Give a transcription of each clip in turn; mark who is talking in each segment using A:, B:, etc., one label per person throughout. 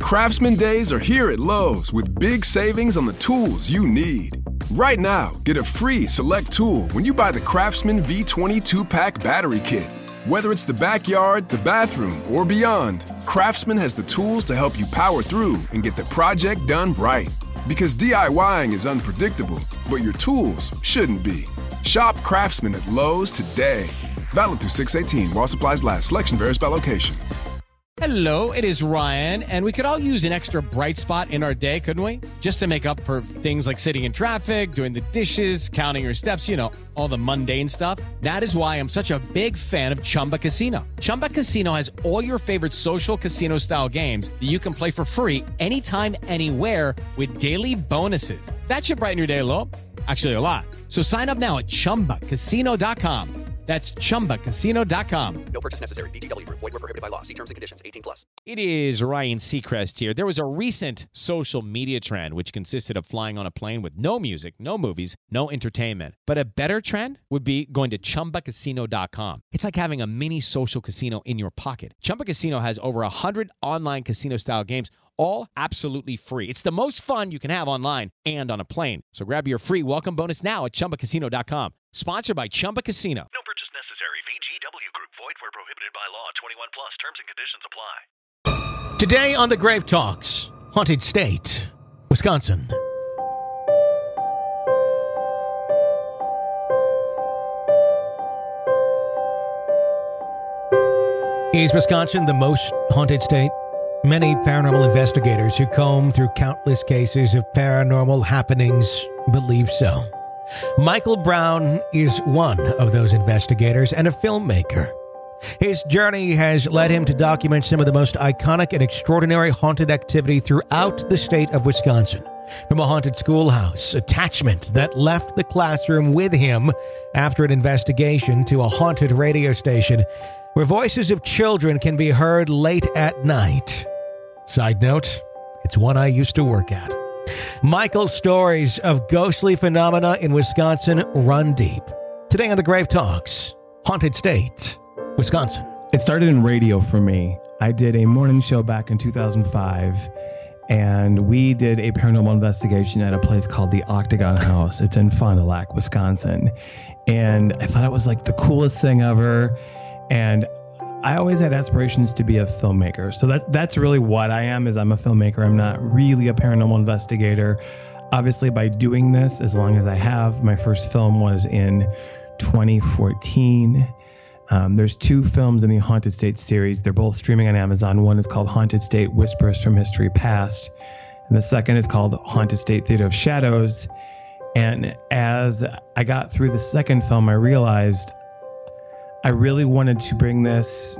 A: Craftsman Days are here at Lowe's with big savings on the tools you need. Right now, get a free select tool when you buy the Craftsman V20 2-pack battery kit. Whether it's the backyard, the bathroom, or beyond, Craftsman has the tools to help you power through and get the project done right. Because DIYing is unpredictable, but your tools shouldn't be. Shop Craftsman at Lowe's today. Valid through 6/18 while supplies last. Selection varies by location.
B: Hello, it is Ryan, and we could all use an extra bright spot in our day, couldn't we? Just to make up for things like sitting in traffic, doing the dishes, counting your steps, you know, all the mundane stuff. That is why I'm such a big fan of Chumba Casino. Chumba Casino has all your favorite social casino-style games that you can play for free anytime, anywhere with daily bonuses. That should brighten your day a little. Actually, a lot. So sign up now at ChumbaCasino.com. That's ChumbaCasino.com.
C: No purchase necessary. VGW Group. Void where prohibited by law. See terms and conditions. 18+.
B: It is Ryan Seacrest here. There was a recent social media trend which consisted of flying on a plane with no music, no movies, no entertainment. But a better trend would be going to ChumbaCasino.com. It's like having a mini social casino in your pocket. Chumba Casino has over 100 online casino-style games, all absolutely free. It's the most fun you can have online and on a plane. So grab your free welcome bonus now at ChumbaCasino.com. Sponsored by Chumba Casino.
D: No purchase necessary. VGW Group. Void where prohibited by law. 21+. Terms and conditions apply.
E: Today on the Grave Talks, Haunted State, Wisconsin. Is Wisconsin the most haunted state? Many paranormal investigators who comb through countless cases of paranormal happenings believe so. Michael Brown is one of those investigators and a filmmaker. His journey has led him to document some of the most iconic and extraordinary haunted activity throughout the state of Wisconsin. From a haunted schoolhouse attachment that left the classroom with him after an investigation to a haunted radio station where voices of children can be heard late at night. Side note, it's one I used to work at. Michael's stories of ghostly phenomena in Wisconsin run deep. Today on the Grave Talks, Haunted State, Wisconsin.
F: It started in radio for me. I did a morning show back in 2005, and we did a paranormal investigation at a place called the Octagon House. It's in Fond du Lac, Wisconsin. And I thought it was like the coolest thing ever. And I always had aspirations to be a filmmaker. So that's really what I am, is I'm a filmmaker. I'm not really a paranormal investigator. Obviously, by doing this, as long as I have, my first film was in 2014. There's two films in the Haunted State series. They're both streaming on Amazon. One is called Haunted State Whispers from History Past, and the second is called Haunted State Theater of Shadows. And as I got through the second film, I realized I really wanted to bring this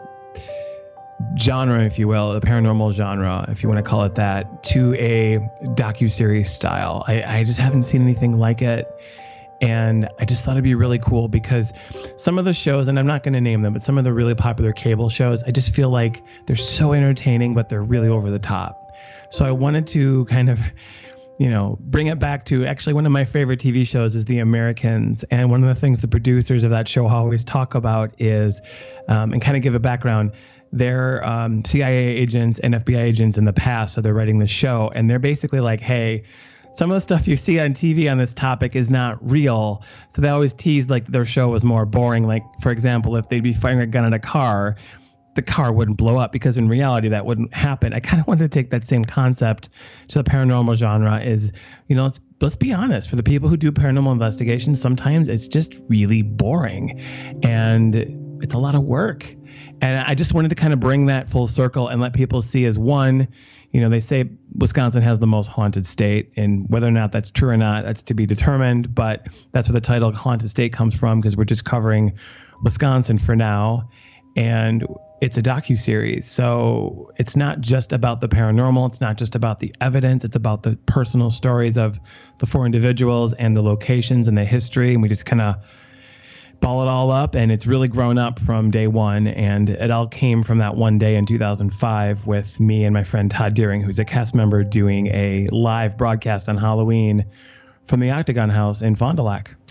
F: genre, if you will, the paranormal genre, if you want to call it that, to a docuseries style. I just haven't seen anything like it. And I just thought it'd be really cool because some of the shows, and I'm not going to name them, but some of the really popular cable shows, I just feel like they're so entertaining, but they're really over the top. So I wanted to kind of, bring it back to actually one of my favorite TV shows is The Americans. And one of the things the producers of that show always talk about is, and kind of give a background, they're CIA agents and FBI agents in the past. So they're writing the show and they're basically like, hey, some of the stuff you see on TV on this topic is not real. So they always tease like their show was more boring. Like, for example, if they'd be firing a gun at a car, the car wouldn't blow up because in reality that wouldn't happen. I kind of wanted to take that same concept to the paranormal genre is, let's be honest, for the people who do paranormal investigations, sometimes it's just really boring and it's a lot of work. And I just wanted to kind of bring that full circle and let people see as one, they say Wisconsin has the most haunted state, and whether or not that's true or not, that's to be determined. But that's where the title Haunted State comes from, because we're just covering Wisconsin for now. And it's a docuseries. So it's not just about the paranormal. It's not just about the evidence. It's about the personal stories of the four individuals and the locations and the history. And we just kind of ball it all up, and it's really grown up from day one. And it all came from that one day in 2005 with me and my friend Todd Deering, who's a cast member, doing a live broadcast on Halloween from the Octagon House in Fond du Lac.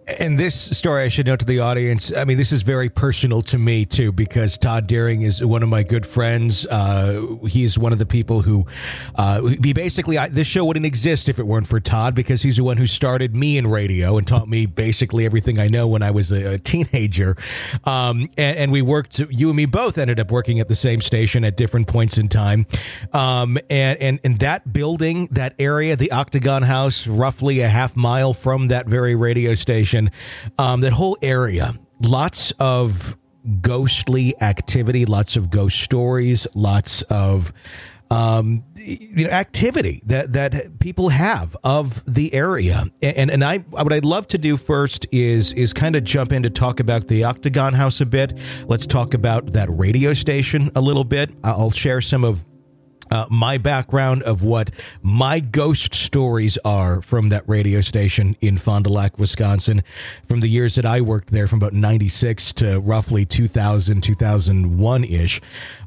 E: And this story, I should note to the audience, I mean, this is very personal to me, too, because Todd Deering is one of my good friends. He's one of the people who, this show wouldn't exist if it weren't for Todd, because he's the one who started me in radio and taught me basically everything I know when I was a teenager. And we worked, you and me both ended up working at the same station at different points in time. And that building, that area, the Octagon House, roughly a half mile from that very radio station, that whole area, lots of ghostly activity, lots of ghost stories, lots of activity that people have of the area. And what I'd love to do first is kind of jump in to talk about the Octagon House a bit. Let's talk about that radio station a little bit. I'll share some of my background of what my ghost stories are from that radio station in Fond du Lac, Wisconsin, from the years that I worked there, from about 96 to roughly 2000, 2001-ish.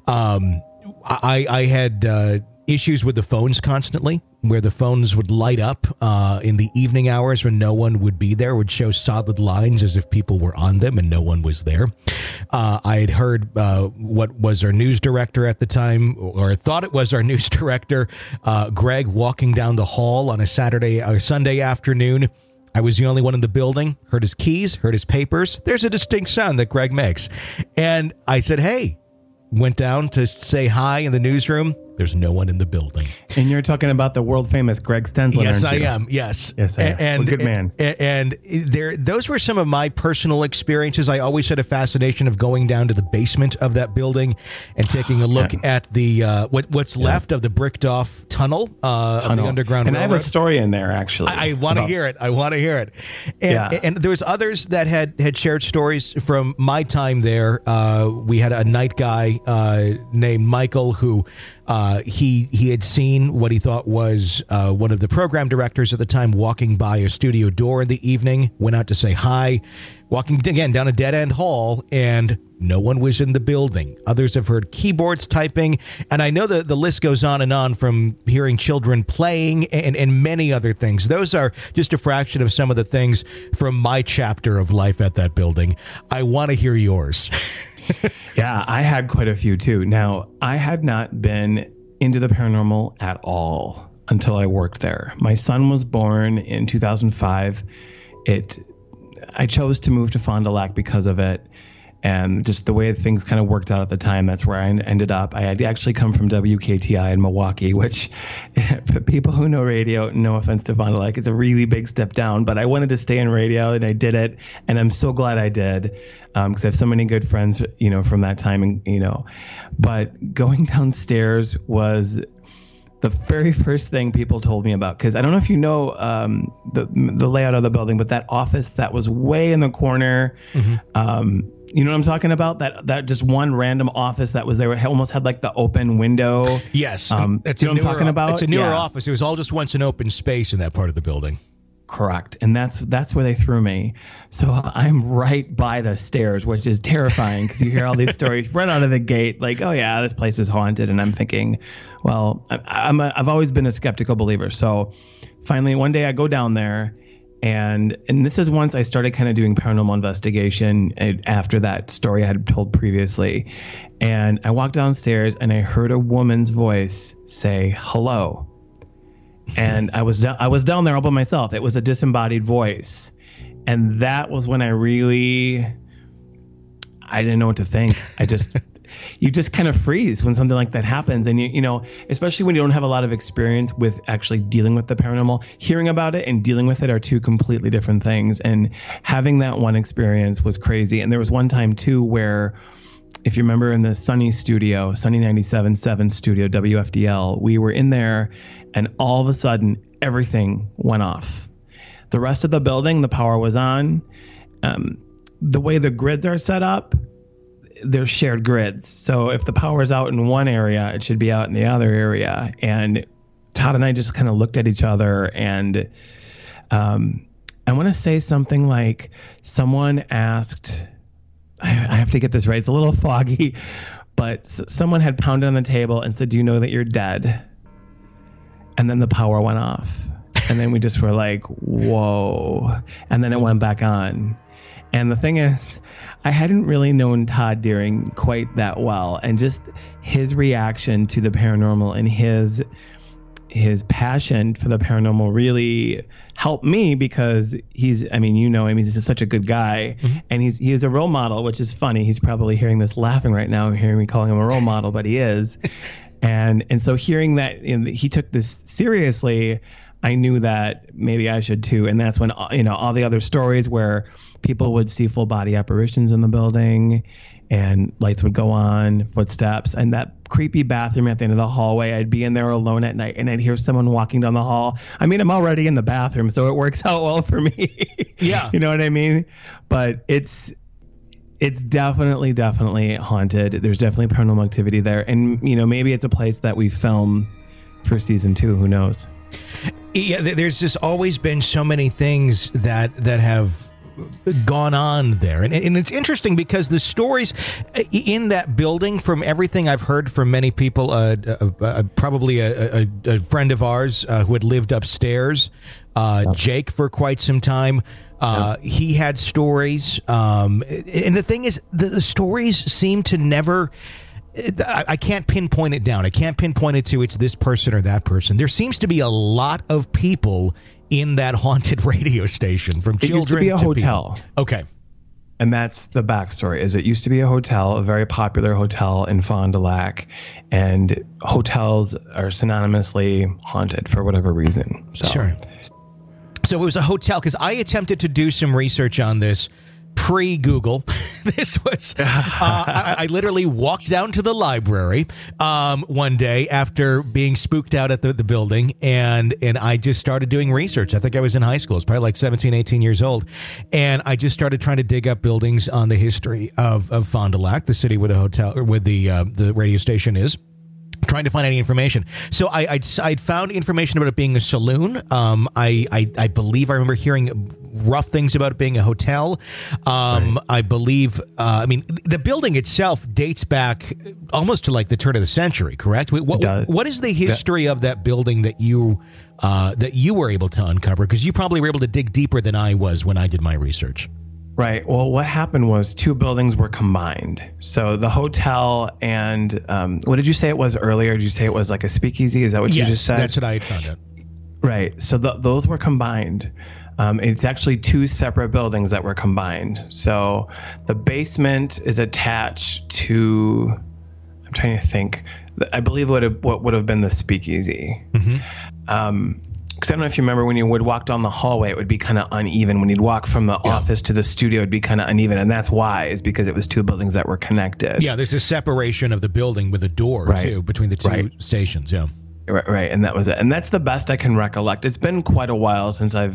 E: I had issues with the phones constantly, where the phones would light up in the evening hours when no one would be there, would show solid lines as if people were on them and no one was there. I had heard what was our news director at the time, or thought it was our news director, Greg, walking down the hall on a Saturday or Sunday afternoon. I was the only one in the building, heard his keys, heard his papers. There's a distinct sound that Greg makes. And I said, hey, went down to say hi in the newsroom. There's no one in the building.
F: And you're talking about the world famous Greg Stensland,
E: yes,
F: aren't you?
E: I am. Yes.
F: Yes, I am.
E: And
F: good man.
E: And those were some of my personal experiences. I always had a fascination of going down to the basement of that building and taking a look at the what's left of the bricked off tunnel of the Underground
F: And
E: Railroad.
F: I have a story in there, actually.
E: I want to hear it. I want to hear it. And there was others that had shared stories from my time there. We had a night guy named Michael who he had seen what he thought was one of the program directors at the time walking by a studio door in the evening, went out to say hi, walking again down a dead-end hall, and no one was in the building. Others have heard keyboards typing, and I know that the list goes on from hearing children playing and many other things. Those are just a fraction of some of the things from my chapter of life at that building. I want to hear yours.
F: Yeah, I had quite a few too. Now, I had not been into the paranormal at all until I worked there. My son was born in 2005. I chose to move to Fond du Lac because of it. And just the way things kind of worked out at the time, that's where I ended up. I had actually come from WKTI in Milwaukee, which, for people who know radio, no offense to Fond du Lac, it's a really big step down. But I wanted to stay in radio, and I did it. And I'm so glad I did, because I have so many good friends, from that time. And but going downstairs was the very first thing people told me about, because I don't know if you know the layout of the building, but that office that was way in the corner. Mm-hmm. You know what I'm talking about? That just one random office that was there. It almost had like the open window.
E: Yes.
F: You know what I'm talking about?
E: It's a newer office. It was all just once an open space in that part of the building.
F: Correct. And that's where they threw me. So I'm right by the stairs, which is terrifying because you hear all these stories right out of the gate, like, oh yeah, this place is haunted. And I'm thinking, well, I've always been a skeptical believer. So finally one day I go down there, and this is once I started kind of doing paranormal investigation after that story I had told previously. And I walked downstairs and I heard a woman's voice say hello. And I was down there all by myself. It was a disembodied voice. And that was when I didn't know what to think. You just kind of freeze when something like that happens. And especially when you don't have a lot of experience with actually dealing with the paranormal, hearing about it and dealing with it are two completely different things. And having that one experience was crazy. And there was one time too, where if you remember in the Sunny 97.7 studio, WFDL, we were in there and all of a sudden everything went off. The rest of the building, the power was on. The way the grids are set up, they're shared grids. So if the power is out in one area, it should be out in the other area. And Todd and I just kind of looked at each other, and I want to say something like someone asked, I have to get this right, it's a little foggy, but someone had pounded on the table and said, do you know that you're dead? And then the power went off. And then we just were like, whoa. And then it went back on. And the thing is, I hadn't really known Todd Deering quite that well. And just his reaction to the paranormal and his passion for the paranormal really helped me, because he's just such a good guy. Mm-hmm. And he's a role model, which is funny. He's probably hearing this laughing right now, hearing me calling him a role model, but he is. And so hearing that he took this seriously, I knew that maybe I should too. And that's when, all the other stories where people would see full body apparitions in the building and lights would go on, footsteps, and that creepy bathroom at the end of the hallway. I'd be in there alone at night and I'd hear someone walking down the hall. I mean, I'm already in the bathroom, so it works out well for me. Yeah. You know what I mean? But it's definitely haunted. There's definitely paranormal activity there. And, maybe it's a place that we film for season 2. Who knows?
E: Yeah, there's just always been so many things that have gone on there. And it's interesting because the stories in that building, from everything I've heard from many people, probably a friend of ours who had lived upstairs, Jake, for quite some time, he had stories. And the thing is, the stories seem to never... I can't pinpoint it down. I can't pinpoint it to it's this person or that person. There seems to be a lot of people in that haunted radio station, from children to
F: It used to be a hotel.
E: People. Okay.
F: And that's the backstory, is it used to be a hotel, a very popular hotel in Fond du Lac, and hotels are synonymously haunted for whatever reason.
E: Sure. So it was a hotel, because I attempted to do some research on this pre-Google. This was, I literally walked down to the library one day after being spooked out at the building, and I just started doing research. I think I was in high school. It's probably like 17, 18 years old. And I just started trying to dig up buildings on the history of Fond du Lac, the city where the hotel, or where the radio station is, trying to find any information. So I'd found information about it being a saloon. I believe I remember hearing rough things about it being a hotel. Right. I believe, the building itself dates back almost to like the turn of the century, correct? What is the history of that building that you were able to uncover? Because you probably were able to dig deeper than I was when I did my research.
F: Right. Well, what happened was 2 buildings were combined. So the hotel and what did you say it was earlier? Did you say it was like a speakeasy? Is that what you just said?
E: That's what I had found out.
F: Right. So those were combined. It's actually 2 separate buildings that were combined. So the basement is attached to, I'm trying to think, I believe what would have been the speakeasy. Mm-hmm. Because I don't know if you remember, when you would walk down the hallway, it would be kind of uneven. When you'd walk from the office to the studio, it'd be kind of uneven. And that's why, is because it was 2 buildings that were connected.
E: Yeah, there's a separation of the building with a door, too, between the 2 stations. Yeah.
F: Right. And that was it. And that's the best I can recollect. It's been quite a while since I've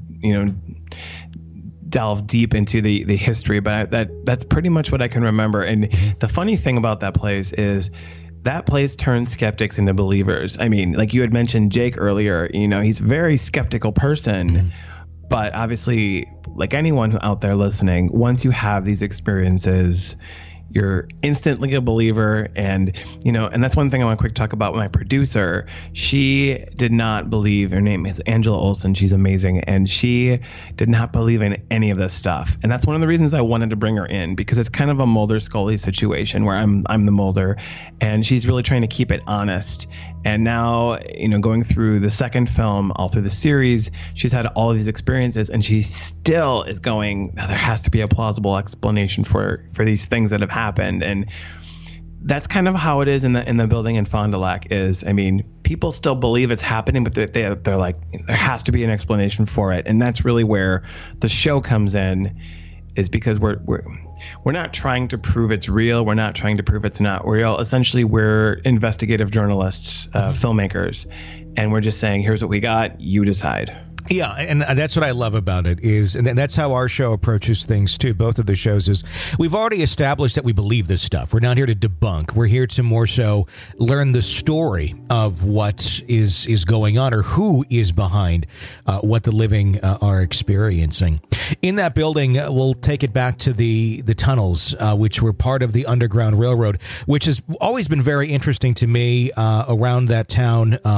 F: delved deep into the history, but that's pretty much what I can remember. And the funny thing about that place is, that place turns skeptics into believers. I mean, like you had mentioned Jake earlier, he's a very skeptical person, mm-hmm. but obviously, like anyone out there listening, once you have these experiences, you're instantly a believer. And, and that's one thing I want to quick talk about with my producer. She did not believe, her name is Angela Olsen. She's amazing. And she did not believe in any of this stuff. And that's one of the reasons I wanted to bring her in, because it's kind of a Mulder Scully situation where I'm the Mulder, and she's really trying to keep it honest. And now, going through the second film, all through the series, she's had all of these experiences, and she still is going, there has to be a plausible explanation for these things that have happened. And that's kind of how it is in the building in Fond du Lac. Is, people still believe it's happening, but they're like, there has to be an explanation for it. And that's really where the show comes in, is because we're not trying to prove it's real. We're not trying to prove it's not real. Essentially, we're investigative journalists, filmmakers, and we're just saying, here's what we got. You decide.
E: Yeah, and that's what I love about it is, and that's how our show approaches things too. Both of the shows is we've already established that we believe this stuff. We're not here to debunk. We're here to more so learn the story of what is going on, or who is behind what the living are experiencing. In that building, we'll take it back to the tunnels, which were part of the Underground Railroad, which has always been very interesting to me around that town.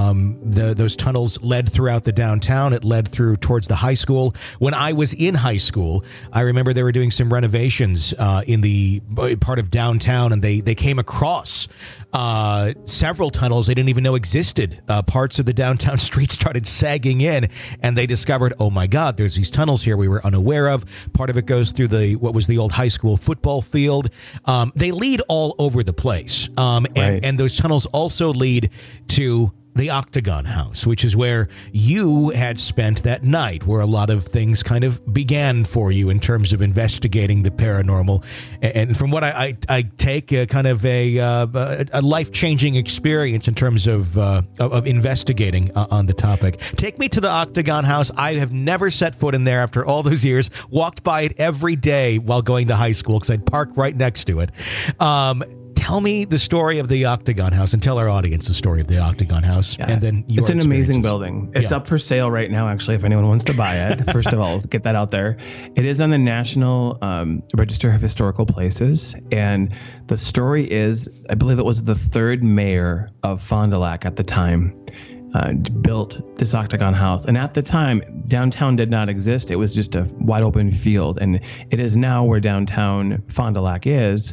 E: those tunnels led throughout the downtown. It led through towards the high school. When I was in high school, I remember they were doing some renovations in the part of downtown, and they came across several tunnels they didn't even know existed. Parts of the downtown street started sagging in, and they discovered, oh my God, there's these tunnels here we were unaware of. Part of it goes through what was the old high school football field. They lead all over the place. And those tunnels also lead to the Octagon House, which is where you had spent that night, where a lot of things kind of began for you in terms of investigating the paranormal. And from what I take, kind of a life-changing experience in terms of investigating on the topic. Take me to the Octagon House. I have never set foot in there after all those years. Walked by it every day while going to high school because I'd park right next to it. Tell me the story of the Octagon House, and tell our audience the story of the Octagon House. Yeah. And then
F: it's an amazing building. It's up for sale right now, actually, if anyone wants to buy it. First of all, let's get that out there. It is on the National Register of Historical Places. And the story is, I believe it was the third mayor of Fond du Lac at the time built this Octagon House. And at the time, downtown did not exist. It was just a wide open field. And it is now where downtown Fond du Lac is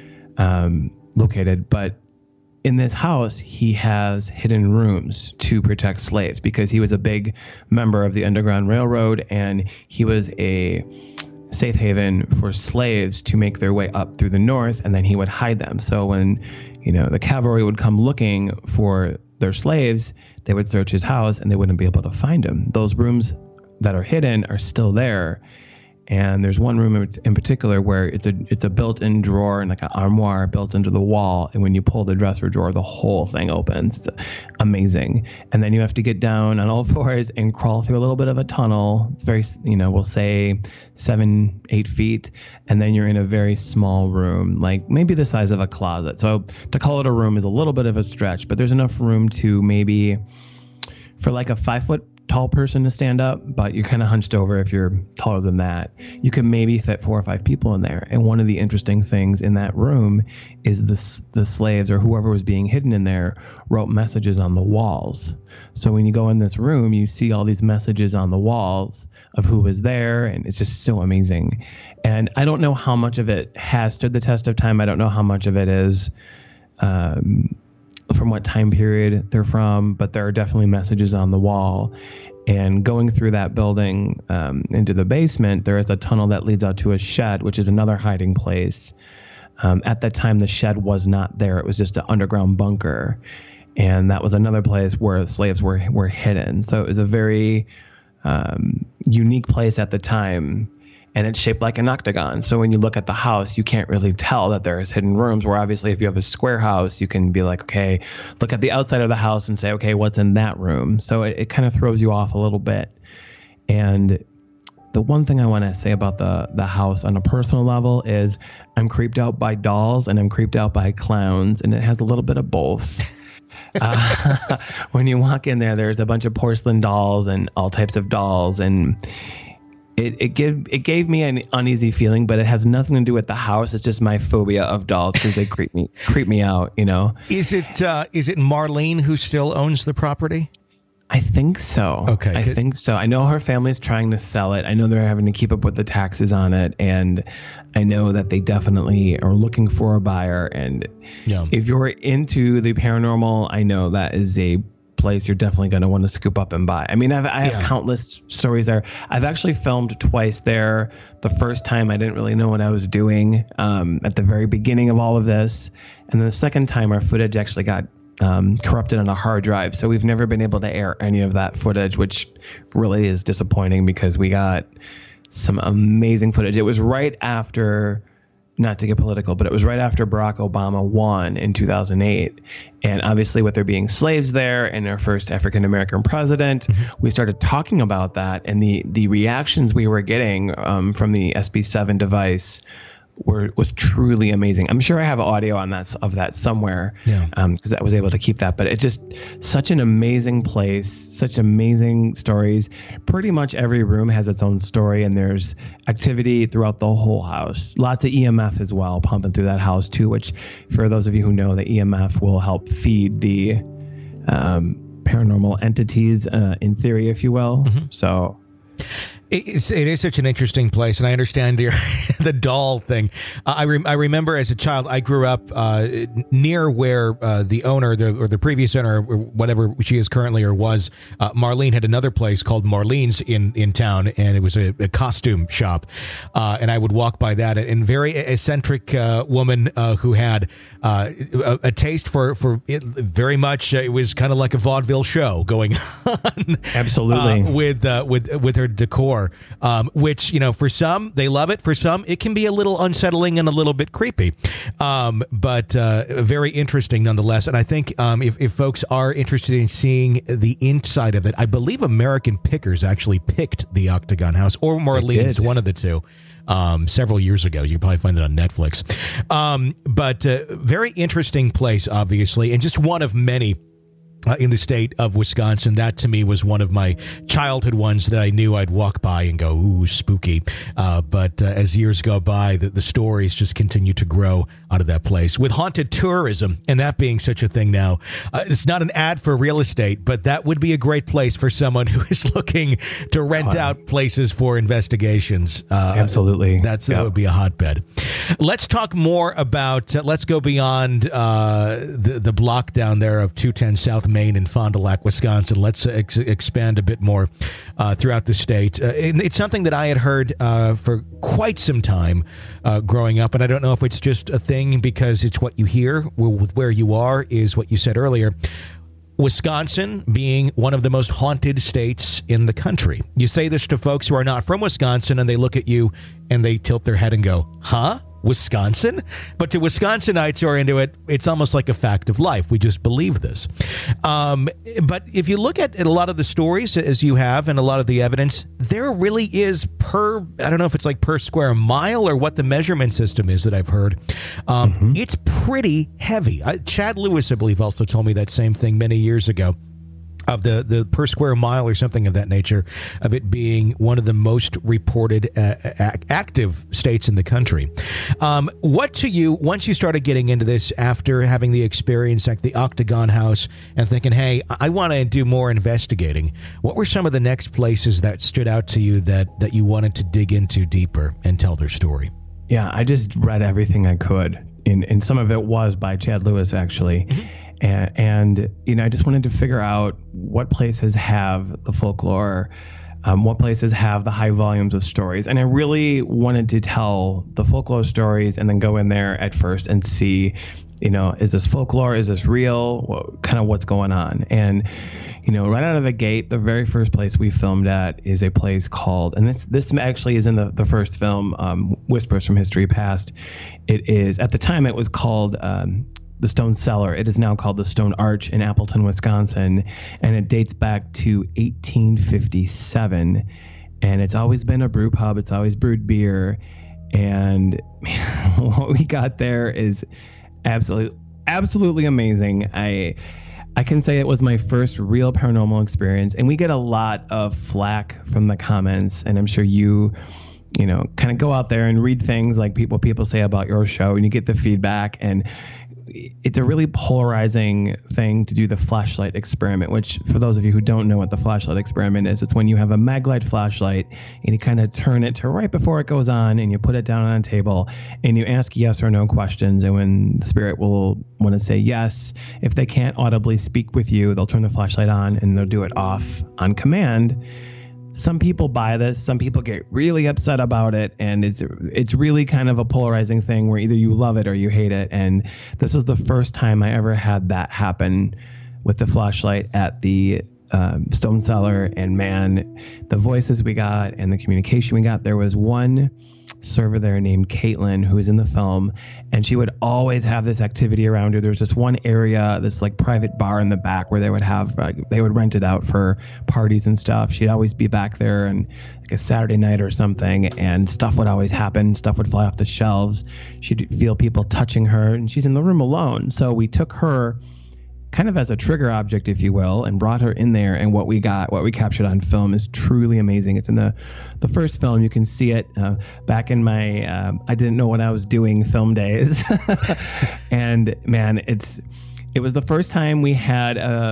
F: located. But in this house, he has hidden rooms to protect slaves because he was a big member of the Underground Railroad, and he was a safe haven for slaves to make their way up through the north, and then he would hide them. So when, the cavalry would come looking for their slaves, they would search his house and they wouldn't be able to find him. Those rooms that are hidden are still there. And there's one room in particular where it's a built-in drawer and like an armoire built into the wall. And when you pull the dresser drawer, the whole thing opens. It's amazing. And then you have to get down on all fours and crawl through a little bit of a tunnel. It's very, we'll say 7-8 feet. And then you're in a very small room, like maybe the size of a closet. So to call it a room is a little bit of a stretch, but there's enough room to maybe for like a 5-foot tall person to stand up, but you're kind of hunched over if you're taller than that. You can maybe fit 4 or 5 people in there. And one of the interesting things in that room is the slaves or whoever was being hidden in there wrote messages on the walls. So when you go in this room, you see all these messages on the walls of who was there, and it's just so amazing. And I don't know how much of it has stood the test of time. I don't know how much of it is from what time period they're from, but there are definitely messages on the wall. And going through that building into the basement, there is a tunnel that leads out to a shed, which is another hiding place. At that time, the shed was not there. It was just an underground bunker. And that was another place where slaves were hidden. So it was a very unique place at the time. And it's shaped like an octagon. So when you look at the house, you can't really tell that there's hidden rooms, where obviously if you have a square house, you can be like, okay, look at the outside of the house and say, okay, what's in that room? So it kind of throws you off a little bit. And the one thing I want to say about the house on a personal level is I'm creeped out by dolls and I'm creeped out by clowns, and it has a little bit of both. When you walk in there, there's a bunch of porcelain dolls and all types of dolls, and It gave me an uneasy feeling, but it has nothing to do with the house. It's just my phobia of dolls because they creep me out.
E: Is it Marlene who still owns the property?
F: I think so.
E: Okay,
F: I think so. I know her family's trying to sell it. I know they're having to keep up with the taxes on it, and I know that they definitely are looking for a buyer. And if you're into the paranormal, I know that is a place you're definitely going to want to scoop up and buy. I mean, I have countless stories there. I've actually filmed twice there. The first time I didn't really know what I was doing at the very beginning of all of this. And then the second time our footage actually got corrupted on a hard drive. So we've never been able to air any of that footage, which really is disappointing because we got some amazing footage. It was right after, not to get political, but it was right after Barack Obama won in 2008. And obviously with there being slaves there and our first African-American president, we started talking about that. And the reactions we were getting from the SB7 device was truly amazing. I'm sure I have audio on that somewhere because I was able to keep that. But it's just such an amazing place, such amazing stories. Pretty much every room has its own story, and there's activity throughout the whole house. Lots of EMF as well pumping through that house too, which for those of you who know, the EMF will help feed the paranormal paranormal entities in theory, if you will. So
E: it is such an interesting place, and I understand the doll thing. I remember as a child, I grew up near where the owner, or the previous owner, or whatever she is currently or was, Marlene, had another place called Marlene's in town, and it was a costume shop. And I would walk by that, and very eccentric woman who had a taste for it very much. It was kind of like a vaudeville show going on. Absolutely. With her decor. Which, for some, they love it. For some, it can be a little unsettling and a little bit creepy. But very interesting nonetheless. And I think if folks are interested in seeing the inside of it, I believe American Pickers actually picked the Octagon House, or Marlene's, one of the two. Several years ago. You can probably find it on Netflix. But very interesting place, obviously, and just one of many in the state of Wisconsin. That to me was one of my childhood ones that I knew I'd walk by and go, ooh, spooky. But as years go by, the stories just continue to grow out of that place. With haunted tourism, and that being such a thing now, it's not an ad for real estate, but that would be a great place for someone who is looking to rent out places for investigations.
F: Absolutely.
E: That would be a hotbed. Let's talk more about, let's go beyond the block down there of 210 South Main in Fond du Lac, Wisconsin. Let's expand a bit more throughout the state. It's something that I had heard for quite some time growing up, and I don't know if it's just a thing because it's what you hear with where you are, is what you said earlier. Wisconsin being one of the most haunted states in the country. You say this to folks who are not from Wisconsin, and they look at you and they tilt their head and go, huh? Wisconsin? But to Wisconsinites who are into it, it's almost like a fact of life. We just believe this. But if you look at a lot of the stories, as you have, and a lot of the evidence, there really is I don't know if it's like per square mile or what the measurement system is that I've heard. It's pretty heavy. Chad Lewis, I believe, also told me that same thing many years ago, of the per square mile or something of that nature, of it being one of the most reported active states in the country. What to you, once you started getting into this after having the experience at the Octagon House and thinking, hey, I want to do more investigating, what were some of the next places that stood out to you that you wanted to dig into deeper and tell their story?
F: Yeah, I just read everything I could. And some of it was by Chad Lewis, actually. And I just wanted to figure out what places have the folklore, what places have the high volumes of stories. And I really wanted to tell the folklore stories and then go in there at first and see, is this folklore? Is this real? Kind of what's going on? And, right out of the gate, the very first place we filmed at is a place called, and this actually is in the first film, Whispers from History Past. It is, at the time it was called the Stone Cellar. It is now called the Stone Arch in Appleton, Wisconsin, and it dates back to 1857. And it's always been a brew pub. It's always brewed beer. And what we got there is absolutely amazing. I can say it was my first real paranormal experience, and we get a lot of flack from the comments, and I'm sure you kind of go out there and read things like what people say about your show, and you get the feedback, and it's a really polarizing thing to do the flashlight experiment, which, for those of you who don't know what the flashlight experiment is, it's when you have a Maglite flashlight and you kind of turn it to right before it goes on, and you put it down on a table and you ask yes or no questions. And when the spirit will want to say yes, if they can't audibly speak with you, they'll turn the flashlight on and they'll do it off on command. Some people buy this, some people get really upset about it, and it's really kind of a polarizing thing where either you love it or you hate it. And this was the first time I ever had that happen with the flashlight at the Stone Cellar. And man, the voices we got and the communication we got, there was one server there named Caitlin who was in the film, and she would always have this activity around her. There's this one area, this like private bar in the back where they would have they would rent it out for parties and stuff. She'd always be back there, and like a Saturday night or something, and stuff would always happen. Stuff would fly off the shelves. She'd feel people touching her, and she's in the room alone. So we took her kind of as a trigger object, if you will, and brought her in there. And what we captured on film is truly amazing. It's in the first film. You can see it back in my I didn't know what I was doing film days. And man, it was the first time we had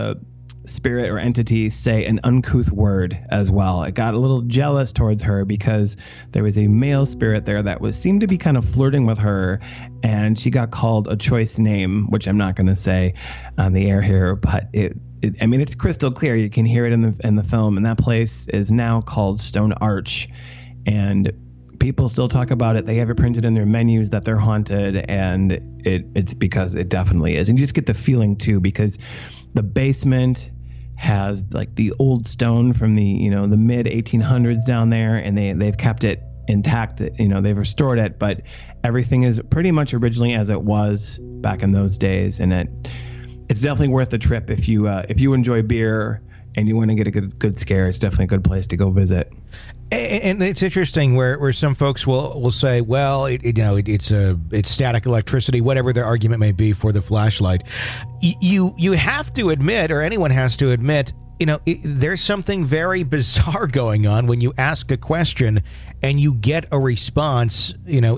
F: spirit or entity say an uncouth word as well. It got a little jealous towards her because there was a male spirit there that seemed to be kind of flirting with her, and she got called a choice name, which I'm not going to say on the air here, but it's crystal clear. You can hear it in the film, and that place is now called Stone Arch, and people still talk about it. They have it printed in their menus that they're haunted, and it's because it definitely is. And you just get the feeling too, because the basement has like the old stone from the mid 1800s down there, and they've kept it intact. They've restored it, but everything is pretty much originally as it was back in those days. And it's definitely worth the trip if you enjoy beer and you want to get a good scare. It's definitely a good place to go visit.
E: And it's interesting where some folks will say, well, it's static electricity, whatever their argument may be for the flashlight. You have to admit, or anyone has to admit, there's something very bizarre going on when you ask a question and you get a response,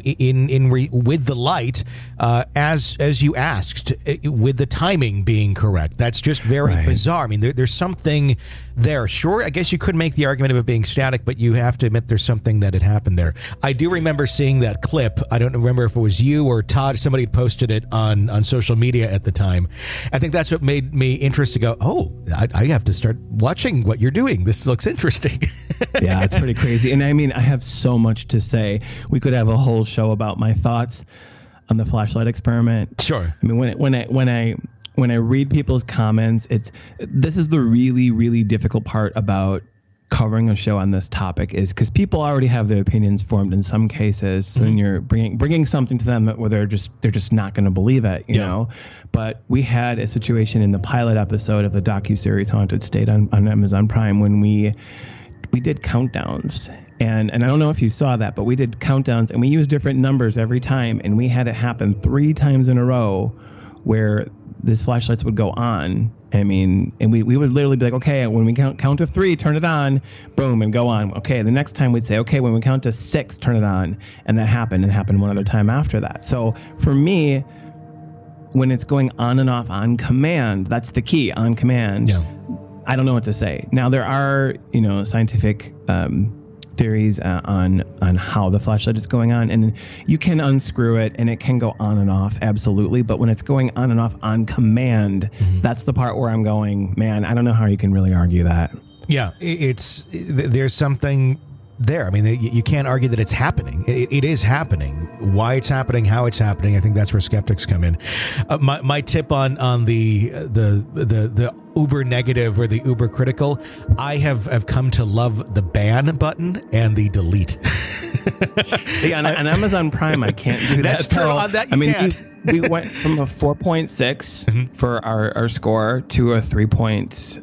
E: with the light, as you asked, with the timing being correct. That's just very bizarre. I mean, there's something there. Sure, I guess you could make the argument of it being static, but you have to admit there's something that had happened there. I do remember seeing that clip. I don't remember if it was you or Todd. Somebody had posted it on social media at the time. I think that's what made me interested to go, oh, I have to start watching what you're doing. This looks interesting.
F: Yeah, it's pretty crazy. And I mean, I have so much to say. We could have a whole show about my thoughts on the flashlight experiment.
E: Sure.
F: I mean, when I read people's comments, this is the really, really difficult part about covering a show on this topic, is because people already have their opinions formed in some cases. So then you're bringing something to them where they're just not going to believe it, you know. But we had a situation in the pilot episode of the docuseries Haunted State on Amazon Prime when we did countdowns. And I don't know if you saw that, but we did countdowns and we used different numbers every time, and we had it happen 3 times in a row where these flashlights would go on. I mean, and we would literally be like, okay, when we count to 3, turn it on, boom, and go on. Okay, the next time we'd say, okay, when we count to 6, turn it on. And that happened, and it happened one other time after that. So for me, when it's going on and off on command, that's the key, on command. Yeah. I don't know what to say. Now, there are, scientific theories on how the flashlight is going on, and you can unscrew it and it can go on and off, absolutely. But when it's going on and off on command, that's the part where I'm going, man, I don't know how you can really argue that.
E: Yeah, there's something there. I mean, you can't argue that it's happening. It is happening. Why it's happening, how it's happening, I think that's where skeptics come in. My tip on the uber negative or the uber critical, I have come to love the ban button and the delete.
F: See, on Amazon Prime, I can't do that.
E: That's true. On that you can't.
F: We went from a 4.6 for our score to a 3.4,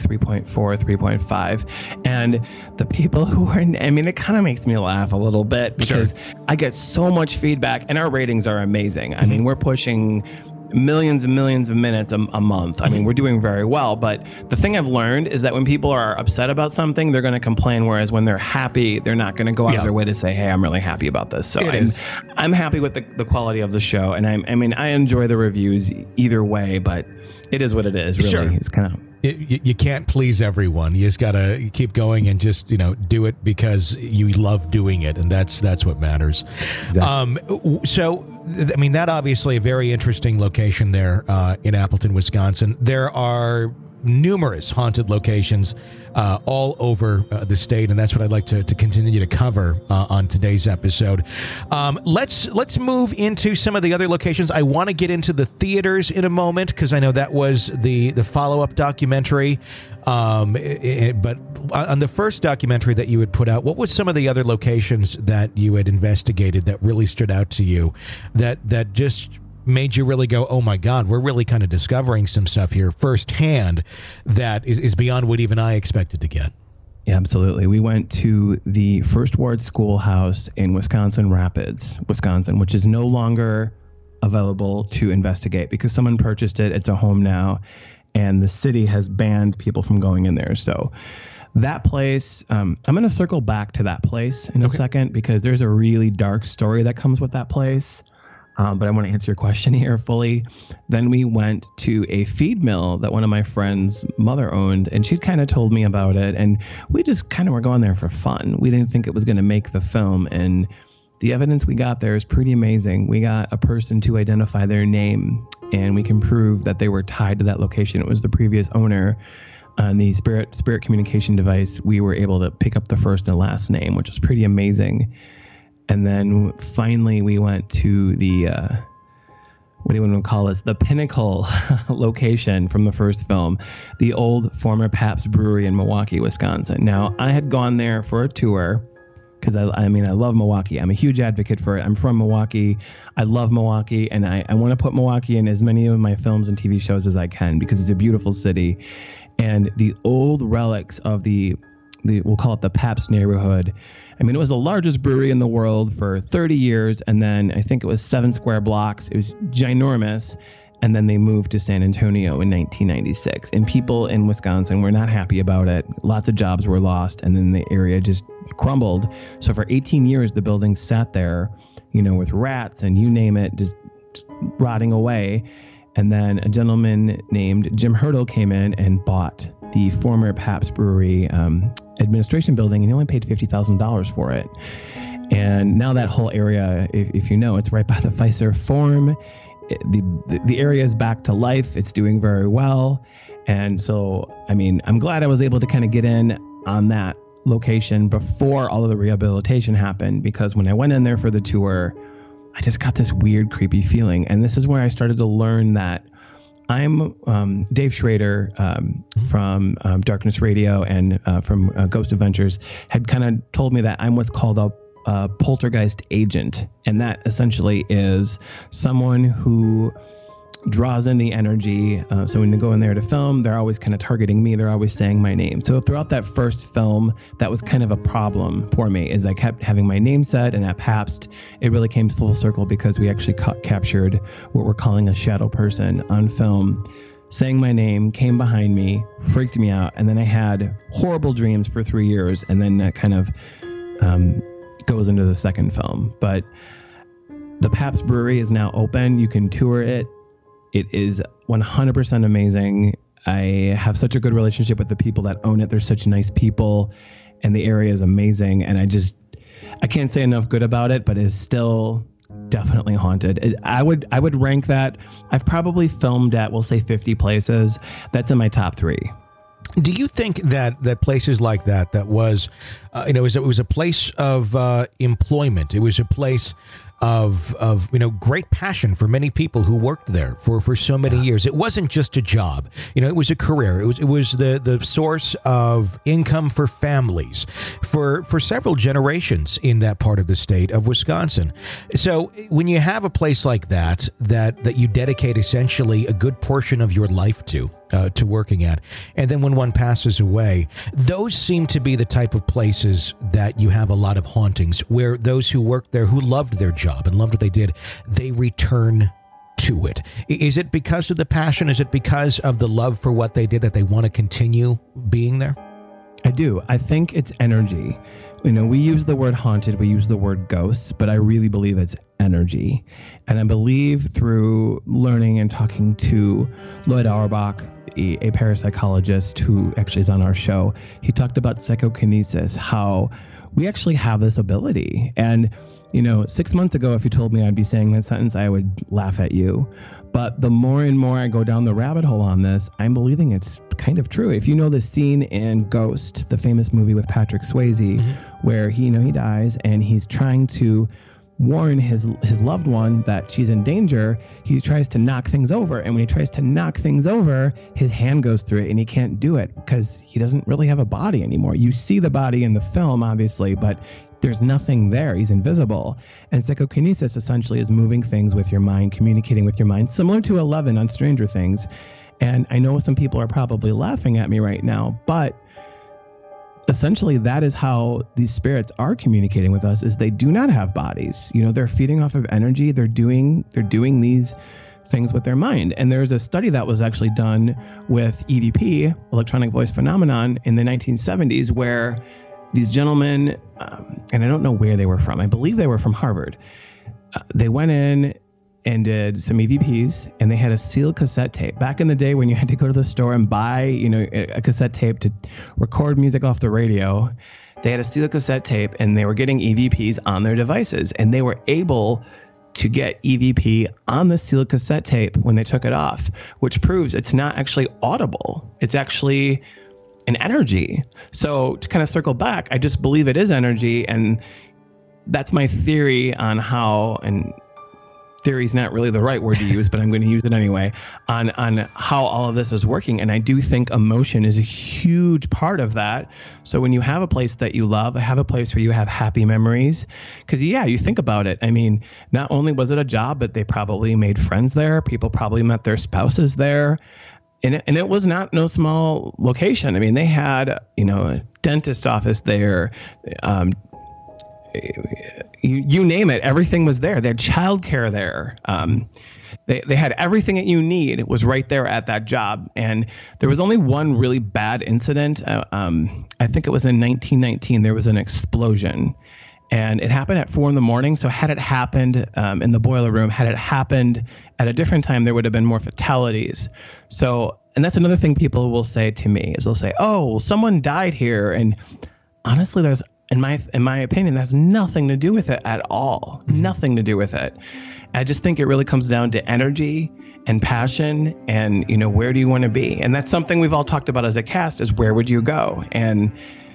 F: 3.5. And the people who are, it kind of makes me laugh a little bit because I get so much feedback, and our ratings are amazing. I mean, we're pushing millions and millions of minutes a month. I mean, we're doing very well. But the thing I've learned is that when people are upset about something, they're going to complain. Whereas when they're happy, they're not going to go out of their way to say, hey, I'm really happy about this. So I'm happy with the quality of the show. And I enjoy the reviews either way, but it is what it is, really. Sure. It's kind of...
E: You can't please everyone. You just got to keep going and just, do it because you love doing it. And that's what matters. Exactly. So, I mean, that obviously a very interesting location there in Appleton, Wisconsin. There are numerous haunted locations all over the state, and that's what I'd like to continue to cover on today's episode. Let's move into some of the other locations. I want to get into the theaters in a moment because I know that was the follow-up documentary. But on the first documentary that you had put out, what was some of the other locations that you had investigated that really stood out to you that just made you really go, oh my God, we're really kind of discovering some stuff here firsthand that is beyond what even I expected to get?
F: Yeah, absolutely. We went to the First Ward Schoolhouse in Wisconsin Rapids, Wisconsin, which is no longer available to investigate because someone purchased it. It's a home now, and the city has banned people from going in there. So that place, I'm going to circle back to that place in a second because there's a really dark story that comes with that place. But I want to answer your question here fully. Then we went to a feed mill that one of my friends' mother owned, and she'd kind of told me about it. And we just kind of were going there for fun. We didn't think it was going to make the film. And the evidence we got there is pretty amazing. We got a person to identify their name, and we can prove that they were tied to that location. It was the previous owner. On the spirit communication device, we were able to pick up the first and last name, which is pretty amazing. And then finally we went to the, what do you want to call this? The pinnacle location from the first film, the old former Pabst Brewery in Milwaukee, Wisconsin. Now, I had gone there for a tour because I love Milwaukee. I'm a huge advocate for it. I'm from Milwaukee. I love Milwaukee, and I want to put Milwaukee in as many of my films and TV shows as I can because it's a beautiful city. And the old relics of the we'll call it the Pabst neighborhood. I mean, it was the largest brewery in the world for 30 years. And then I think it was 7 square blocks. It was ginormous. And then they moved to San Antonio in 1996. And people in Wisconsin were not happy about it. Lots of jobs were lost. And then the area just crumbled. So for 18 years, the building sat there, with rats and you name it, just rotting away. And then a gentleman named Jim Hurdle came in and bought the former Pabst Brewery administration building, and he only paid $50,000 for it. And now that whole area, if you know, it's right by the Fiserv Forum. The area is back to life. It's doing very well. And so, I'm glad I was able to kind of get in on that location before all of the rehabilitation happened, because when I went in there for the tour, I just got this weird, creepy feeling. And this is where I started to learn that I'm Dave Schrader from Darkness Radio and from Ghost Adventures had kind of told me that I'm what's called a poltergeist agent. And that essentially is someone who draws in the energy. So when they go in there to film, they're always kind of targeting me. They're always saying my name. So throughout that first film, that was kind of a problem for me, is I kept having my name said, and at Pabst, it really came full circle because we actually captured what we're calling a shadow person on film, saying my name, came behind me, freaked me out. And then I had horrible dreams for 3 years. And then that kind of goes into the second film. But the Pabst Brewery is now open. You can tour it. It is 100% amazing. I have such a good relationship with the people that own it. They're such nice people, and the area is amazing. And I can't say enough good about it, but it's still definitely haunted. I would rank that. I've probably filmed at, we'll say 50 places. That's in my top 3.
E: Do you think that places like that was, it was a place of employment? It was a place of great passion for many people who worked there for so many years. It wasn't just a job. It was a career. It was the source of income for families for several generations in that part of the state of Wisconsin. So when you have a place like that you dedicate essentially a good portion of your life to working at, and then when one passes away, those seem to be the type of places that you have a lot of hauntings, where those who worked there, who loved their job and loved what they did, they return to it. Is it because of the passion? Is it because of the love for what they did that they want to continue being there?
F: I do. I think it's energy. We use the word haunted, we use the word ghosts, but I really believe it's energy. And I believe through learning and talking to Lloyd Auerbach, a parapsychologist who actually is on our show, he talked about psychokinesis, how we actually have this ability. And 6 months ago, if you told me I'd be saying that sentence, I would laugh at you. But the more and more I go down the rabbit hole on this, I'm believing it's kind of true. If you know the scene in Ghost, the famous movie with Patrick Swayze, where he dies and he's trying to warn his loved one that she's in danger, he tries to knock things over. And when he tries to knock things over, his hand goes through it and he can't do it because he doesn't really have a body anymore. You see the body in the film, obviously, but there's nothing there. He's invisible. And psychokinesis essentially is moving things with your mind, communicating with your mind, similar to Eleven on Stranger Things. And I know some people are probably laughing at me right now, but essentially that is how these spirits are communicating with us, is they do not have bodies. They're feeding off of energy. They're doing these things with their mind. And there's a study that was actually done with EVP, electronic voice phenomenon, in the 1970s, where these gentlemen, and I don't know where they were from. I believe they were from Harvard. They went in and did some EVPs, and they had a sealed cassette tape. Back in the day when you had to go to the store and buy, a cassette tape to record music off the radio, they had a sealed cassette tape, and they were getting EVPs on their devices, and they were able to get EVP on the sealed cassette tape when they took it off, which proves it's not actually audible. It's actually an energy. So to kind of circle back, I just believe it is energy, and that's my theory on how, and theory is not really the right word to use, but I'm going to use it anyway, on how all of this is working. And I do think emotion is a huge part of that. So when you have a place that you love, have a place where you have happy memories, because you think about it. I mean, not only was it a job, but they probably made friends there. People probably met their spouses there. And it was no small location. I mean, they had, a dentist's office there, you name it, everything was there. They had childcare there. They had everything that you need was right there at that job. And there was only one really bad incident. I think it was in 1919. There was an explosion, and it happened at 4 a.m. So had it happened in the boiler room, had it happened at a different time, there would have been more fatalities. So, and that's another thing people will say to me is they'll say, "Oh, well, someone died here," and honestly, there's in my opinion, that has nothing to do with it at all. Nothing to do with it. I just think it really comes down to energy and passion and, where do you want to be? And that's something we've all talked about as a cast is where would you go? And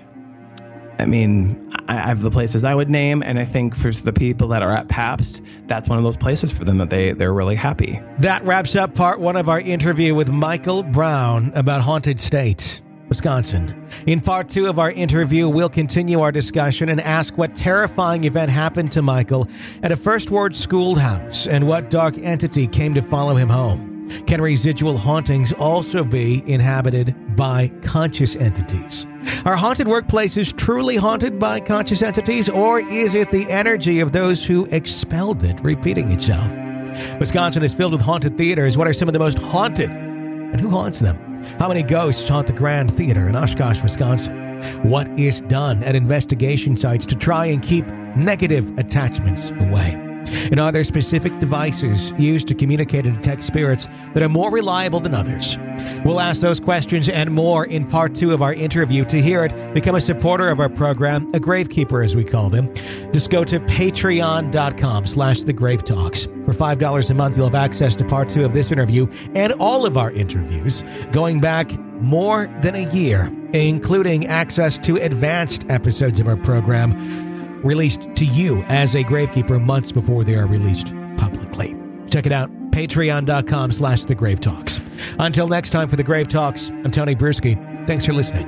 F: I mean, I have the places I would name. And I think for the people that are at Pabst, that's one of those places for them that they're really happy.
E: That wraps up part 1 of our interview with Michael Brown about Haunted State, Wisconsin. In part 2 of our interview, we'll continue our discussion and ask what terrifying event happened to Michael at a First Ward schoolhouse and what dark entity came to follow him home. Can residual hauntings also be inhabited by conscious entities? Are haunted workplaces truly haunted by conscious entities, or is it the energy of those who expelled it repeating itself? Wisconsin is filled with haunted theaters. What are some of the most haunted, and who haunts them? How many ghosts haunt the Grand Theater in Oshkosh, Wisconsin? What is done at investigation sites to try and keep negative attachments away? And are there specific devices used to communicate and detect spirits that are more reliable than others? We'll ask those questions and more in part 2 of our interview. To hear it, become a supporter of our program, a gravekeeper as we call them. Just go to patreon.com/thegravetalks. For $5 a month, you'll have access to part 2 of this interview and all of our interviews going back more than a year, including access to advanced episodes of our program released to you as a gravekeeper months before they are released publicly. Check it out, patreon.com/thegravetalks. Until next time for The Grave Talks, I'm Tony Bruschi. Thanks for listening.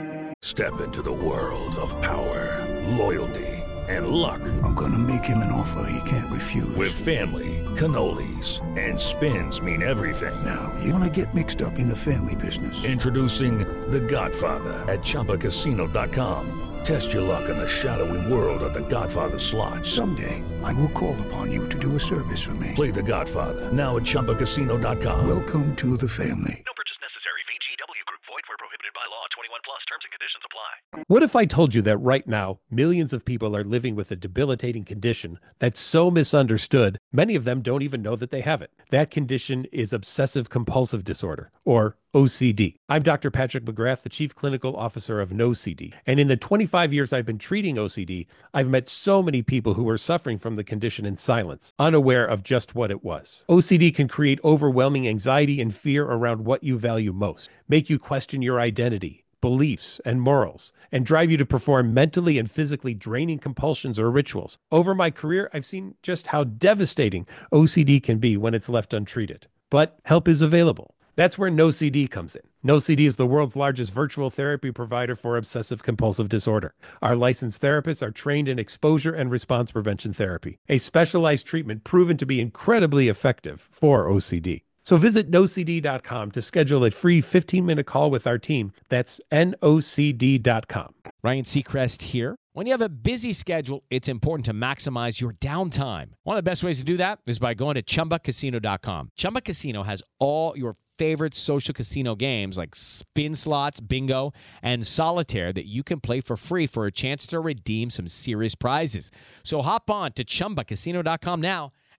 G: Step into the world of power, loyalty, and luck.
H: I'm going to make him an offer he can't refuse.
G: With family, cannolis, and spins mean everything.
H: Now, you want to get mixed up in the family business.
G: Introducing The Godfather at ChumbaCasino.com. Test your luck in the shadowy world of The Godfather slot.
H: Someday, I will call upon you to do a service for me.
G: Play The Godfather now at ChumbaCasino.com.
H: Welcome to the family.
D: No purchase necessary. VGW Group. Void where prohibited by law. 21 plus. Terms and conditions apply.
I: What if I told you that right now, millions of people are living with a debilitating condition that's so misunderstood, many of them don't even know that they have it? That condition is obsessive compulsive disorder, or OCD. I'm Dr. Patrick McGrath, the Chief Clinical Officer of NoCD. And in the 25 years I've been treating OCD, I've met so many people who are suffering from the condition in silence, unaware of just what it was. OCD can create overwhelming anxiety and fear around what you value most, make you question your identity, beliefs, and morals, and drive you to perform mentally and physically draining compulsions or rituals. Over my career, I've seen just how devastating OCD can be when it's left untreated. But help is available. That's where NoCD comes in. NoCD is the world's largest virtual therapy provider for obsessive compulsive disorder. Our licensed therapists are trained in exposure and response prevention therapy, a specialized treatment proven to be incredibly effective for OCD. So visit NoCD.com to schedule a free 15-minute call with our team. That's NoCD.com.
B: Ryan Seacrest here. When you have a busy schedule, it's important to maximize your downtime. One of the best ways to do that is by going to ChumbaCasino.com. Chumba Casino has all your favorite social casino games like spin slots, bingo, and solitaire that you can play for free for a chance to redeem some serious prizes. So hop on to ChumbaCasino.com now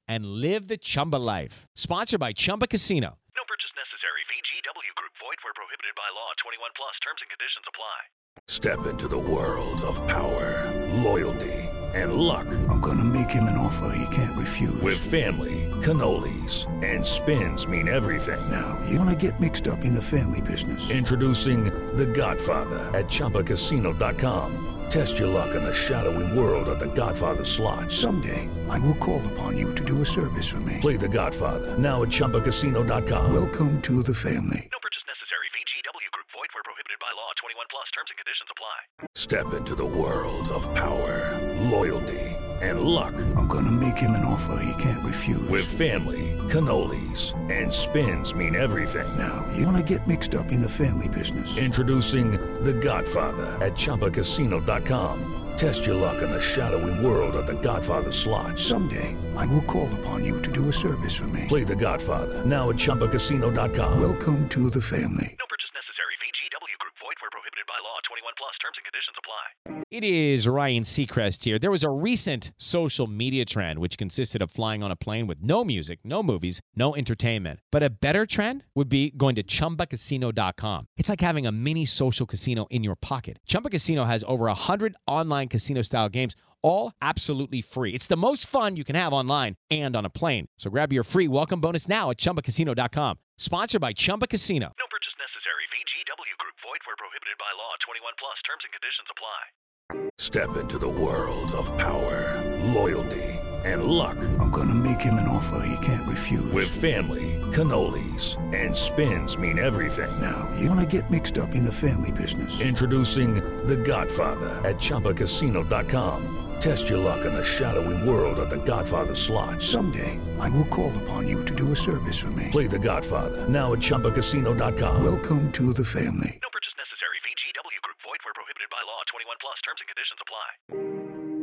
B: and live the Chumba life. Sponsored by Chumba Casino.
D: No purchase necessary. VGW Group. Void where prohibited by law. 21 plus. Terms and conditions apply.
G: Step into the world of power, loyalty, and luck.
H: I'm going to make him an offer he can't refuse.
G: With family, cannolis, and spins mean everything.
H: Now, you want to get mixed up in the family business.
G: Introducing The Godfather at ChumbaCasino.com. Test your luck in the shadowy world of The Godfather slot.
H: Someday, I will call upon you to do a service for me.
G: Play The Godfather now at ChumbaCasino.com.
H: Welcome to the family.
D: No purchase necessary. VGW Group. Void where prohibited by law. 21 plus. Terms and conditions apply.
G: Step into the world of power, loyalty, and luck.
H: I'm going to make him an offer he can't refuse.
G: With family, cannolis, and spins mean everything.
H: Now, you want to get mixed up in the family business.
G: Introducing The Godfather at ChumbaCasino.com. Test your luck in the shadowy world of The Godfather slot.
H: Someday, I will call upon you to do a service for me.
G: Play The Godfather now at ChumbaCasino.com.
H: Welcome to the family.
D: No purchase necessary. VGW Group. Void where prohibited by law. 21 plus. Terms and conditions apply.
B: It is Ryan Seacrest here. There was a recent social media trend which consisted of flying on a plane with no music, no movies, no entertainment. But a better trend would be going to ChumbaCasino.com. It's like having a mini social casino in your pocket. Chumba Casino has over 100 online casino-style games, all absolutely free. It's the most fun you can have online and on a plane. So grab your free welcome bonus now at ChumbaCasino.com. Sponsored by Chumba Casino.
D: No purchase necessary. VGW Group. Void where prohibited by law. 21 plus. Terms and conditions apply.
G: Step into the world of power, loyalty, and luck.
H: I'm going to make him an offer he can't refuse.
G: With family, cannolis, and spins mean everything.
H: Now, you want to get mixed up in the family business.
G: Introducing The Godfather at ChumbaCasino.com. Test your luck in the shadowy world of The Godfather slot.
H: Someday, I will call upon you to do a service for me.
G: Play The Godfather now at ChumbaCasino.com.
H: Welcome to the family.
D: No purchase necessary. VGW Group. Void where prohibited by law. 21 plus. Terms and conditions apply.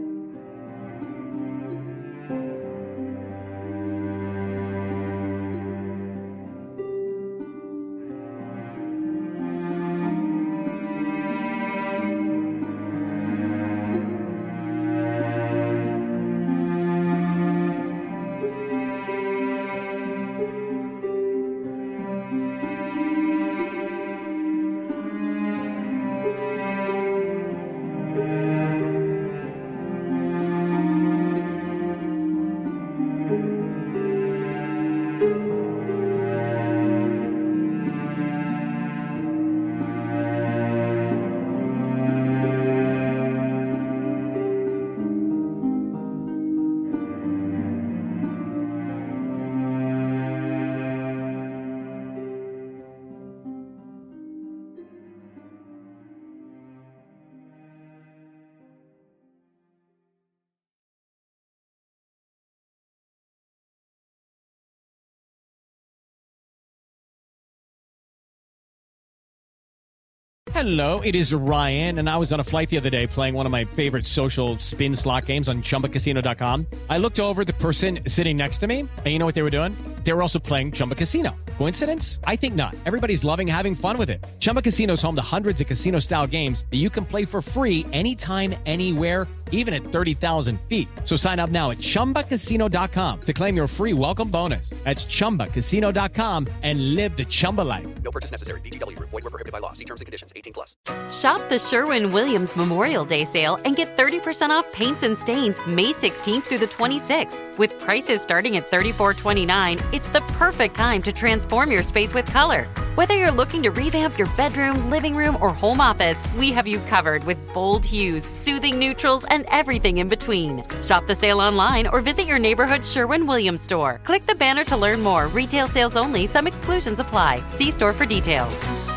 B: Hello, it is Ryan, and I was on a flight the other day playing one of my favorite social spin slot games on ChumbaCasino.com. I looked over at the person sitting next to me, and you know what they were doing? They were also playing Chumba Casino. Coincidence? I think not. Everybody's loving having fun with it. Chumba Casino is home to hundreds of casino-style games that you can play for free anytime, anywhere, even at 30,000 feet. So sign up now at ChumbaCasino.com to claim your free welcome bonus. That's ChumbaCasino.com and live the Chumba life.
C: No purchase necessary. VGW Group. Void where prohibited by law. See terms and conditions. 18 plus.
J: Shop the Sherwin-Williams Memorial Day sale and get 30% off paints and stains May 16th through the 26th. With prices starting at $34.29, it's the perfect time to transform your space with color. Whether you're looking to revamp your bedroom, living room, or home office, we have you covered with bold hues, soothing neutrals, and everything in between. Shop the sale online or visit your neighborhood Sherwin-Williams store. Click the banner to learn more. Retail sales only. Some exclusions apply. See store for details.